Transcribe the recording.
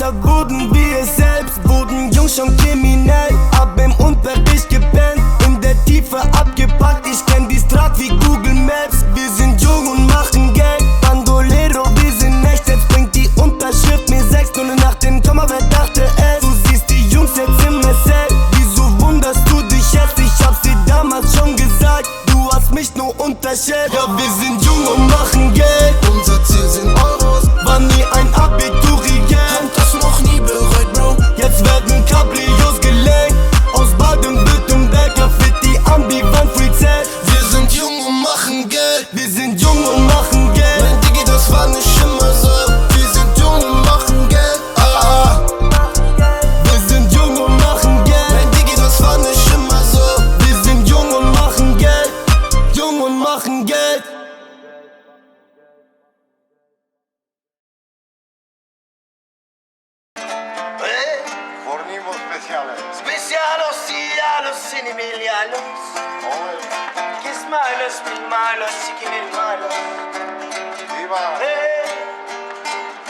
Deshalb wurden wir es selbst, wurden jung schon kriminell. Hab im Unterricht gepennt, in der Tiefe abgepackt. Ich kenn die Strat wie Google Maps. Wir sind jung und machen Geld. Bandolero, wir sind echt. Jetzt bringt die Unterschrift mir 6 0 nach dem Komma, wer dachte es? Du siehst die Jungs jetzt im SL. Wieso wunderst du dich jetzt? Ich hab's dir damals schon gesagt. Du hast mich nur unterschätzt. Ja, wir sind jung und machen Geld. Unser Ziel sind Euros. War nie ein Abiturient. Hab das noch nie bereut, Bro. Jetzt werden Cabrios gelenkt. Aus Baden-Württemberg, ja fit die Ambi-Wand Free Z. Wir sind jung und machen Geld. Wir sind jung und machen Geld. Mein Digi, das war nicht immer so. Wir sind jung und machen Geld. Wir sind jung und machen Geld. Mein Digi, das war nicht immer so. Wir sind jung und machen Geld. Jung und machen Geld. Fornimos speciale. Specialos, cialos, inimilialos. Kiss malos, mil malos, chiquinil malos.